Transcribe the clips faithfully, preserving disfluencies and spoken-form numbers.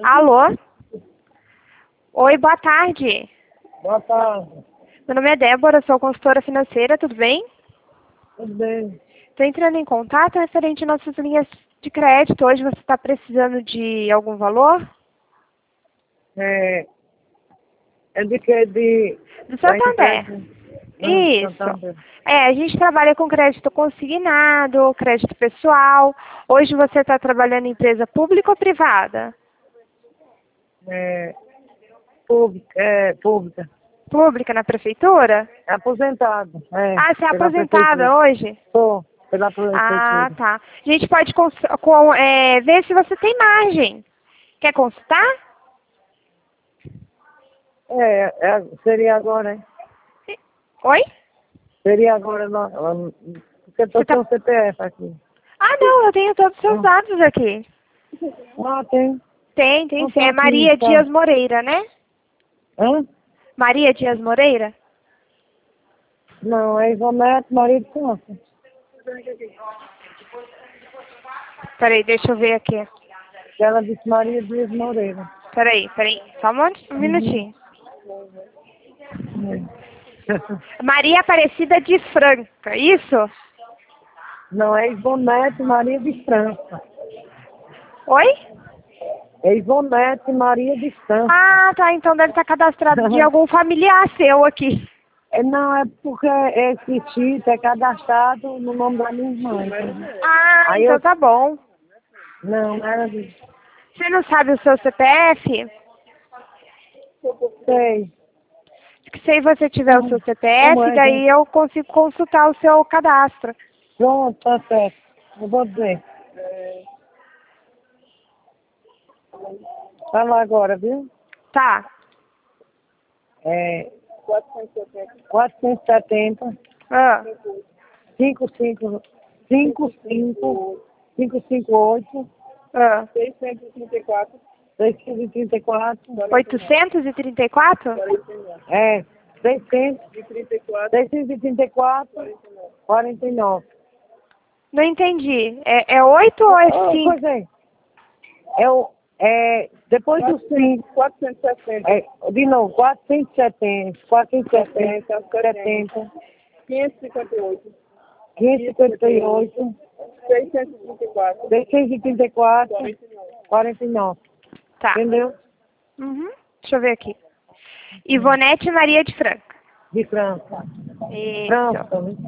Alô? Oi, boa tarde. Boa tarde. Meu nome é Débora, sou consultora financeira, tudo bem? Tudo bem? Estou entrando em contato referente às nossas linhas de crédito. Hoje você está precisando de algum valor? É, é de que? De... Do Da Santander. empresa? Hum, Isso. Santander. É, a gente trabalha com crédito consignado, crédito pessoal. Hoje você está trabalhando em empresa pública ou privada? É, pública. É, pública. Pública na prefeitura? É aposentado. É, Ah, você é pela prefeitura. aposentada hoje? Sou, pela Ah, prefeitura. tá. A gente pode cons com, é, ver se você tem margem. Quer consultar? É, é, seria agora, hein? Oi? Seria agora, não, porque eu tô Você tá... sem o C P F aqui. Ah, não, eu tenho todos os seus Hum. dados aqui. Ah, tem. Tem, tem Não sim. tá É aqui, Maria tá. Dias Moreira, né? Hã? Maria Dias Moreira? Não, é Ivonete Maria de França. Peraí, deixa eu ver aqui. Ela disse Maria Dias Moreira. Peraí, peraí. Só um, monte, um Uhum. minutinho. Hum. Maria Aparecida de Franca, isso? Não, é Ivonete Maria de França. Oi? É Ivonete Maria de França. Ah, tá. Então deve estar cadastrado de algum familiar seu aqui. É, não, é porque esse título é cadastrado no nome da minha irmã. Entendeu? Ah, Aí então eu... tá bom. Não, não era disso. Você não sabe o seu C P F? Sei. Se você tiver o seu Como, C P como F, é, gente? daí eu consigo consultar o seu cadastro. Pronto, tá certo. Eu vou dizer. Tá lá agora, viu? Tá. É... quatrocentos e setenta. Ah, cinco cinco cinco cinco cinco cinco oito ah. seiscentos e trinta e quatro seiscentos e trinta e quatro oitocentos e trinta e quatro? é seiscentos e trinta e quatro quarenta e nove. Não entendi. É, é oito ou é Oh, cinco? pois é. É o é depois do cinco quatrocentos e setenta. É, de novo, quatrocentos e setenta quatrocentos e setenta setenta quinhentos e cinquenta e oito quinhentos e cinquenta e oito seiscentos e trinta e quatro seiscentos e trinta e quatro quarenta e nove. Tá. Entendeu? Uhum. Deixa eu ver aqui. Ivonete Maria de Franca. De França. Isso. França, né?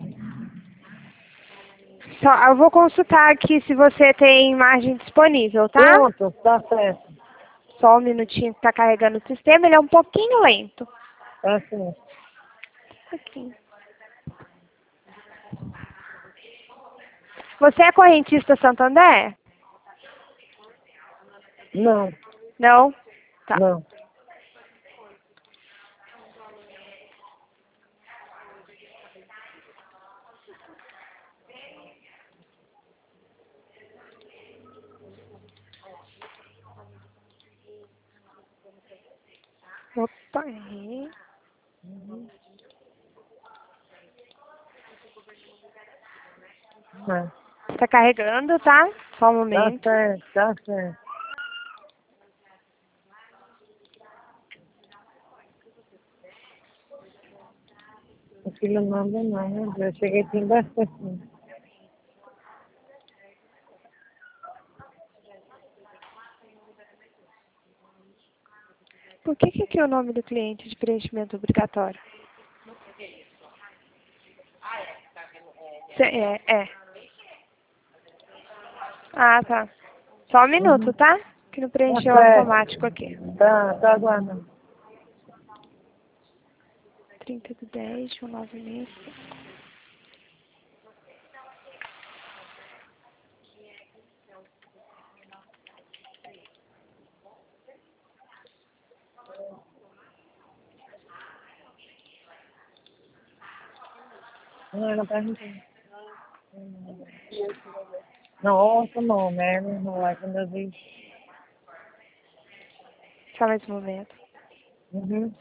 Só, eu vou consultar aqui se você tem margem disponível, tá? Pronto, tá certo. Só um minutinho que tá carregando o sistema, ele é um pouquinho lento. Tá certo. Aqui. Você é correntista Santander? Não, Não? Tá. não. Opa, errei. É. Tá carregando, tá? Só um Tá momento. certo, tá certo. O filho não manda não, né? Eu cheguei aqui em dez pessoas. Por que que aqui é o nome do cliente de preenchimento obrigatório? Cê- É, é. Ah, tá. Só um minuto, Uhum. tá? Que não Tá preencheu automático certo. aqui. Tá, tá aguardando. trinta de dez, de nove meses. Não, não perguntei. Não, outro nome, é, não vai quando eu vi. Só mais um momento. Uhum.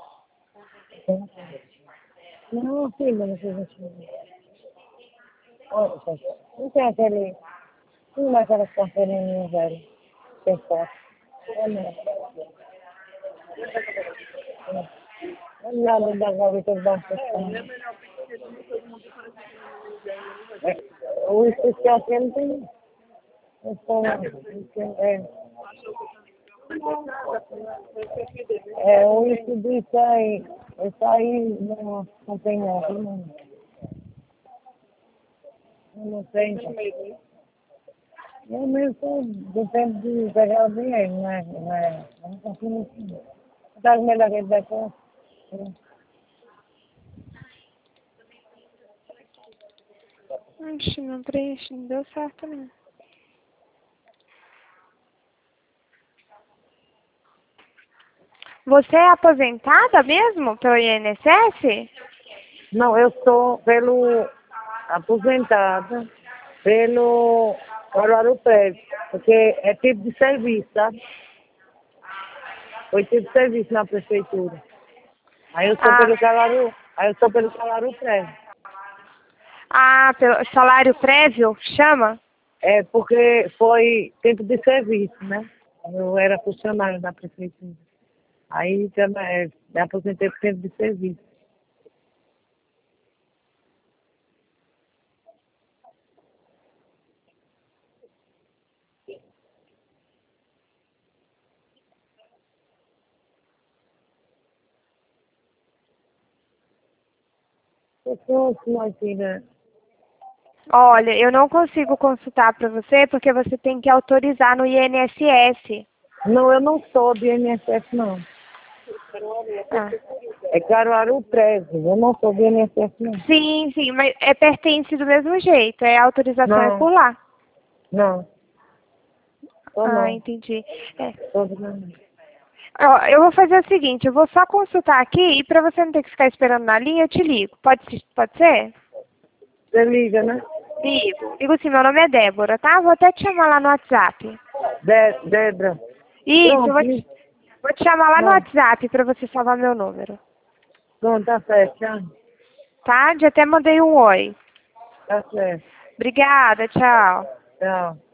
Não, filha, não fez assim. Não tem aquele... Não é aquelas carteirinhas velhas. Tem foto. É mesmo. Não nada da gaveta da o especial que não tem. É. É, o isso disso aí. Isso aí não, não tem nada. Não, não tem. Eu mesmo sou do tempo de pegar o dinheiro, não é? Não é? Não consigo assim. Dá as melhores da coisa. Ixi, não preenche, não deu certo não. Você é aposentada mesmo pelo I N S S? Não, eu sou pelo aposentada, pelo Caruaru Prévio, porque é tipo de serviço, sabe? Foi tipo de serviço na prefeitura. Aí eu sou Ah, pelo Caruaru, aí eu sou pelo Caruaru Prévio. ah, pelo salário prévio, chama? É porque foi tempo de serviço, né? Eu era funcionário da prefeitura. Aí já é, me aposentei por tempo de serviço. Eu sou senhora. Olha, eu não consigo consultar para você porque você tem que autorizar no I N S S. Não, eu não sou do I N S S, não. Ah. É Caruaru Prévio, eu não sou do I N S S, não. Sim, sim, mas é pertence do mesmo jeito, é a autorização é Não, por lá. não. Sou Ah, não. entendi. É. Sou do não. Ó, eu vou fazer o seguinte, eu vou só consultar aqui e para você não ter que ficar esperando na linha, eu te ligo. Pode, se- pode ser? Você liga, né? Ligo. Ligo sim, meu nome é Débora, tá? Vou até te chamar lá no WhatsApp. De, Débora. Isso, eu Pronto, vou te, vou te chamar lá no não. WhatsApp para você salvar meu número. Pronto, tá certo, tchau. Tá? Já até mandei um oi. Tá certo, Obrigada, tchau. tchau.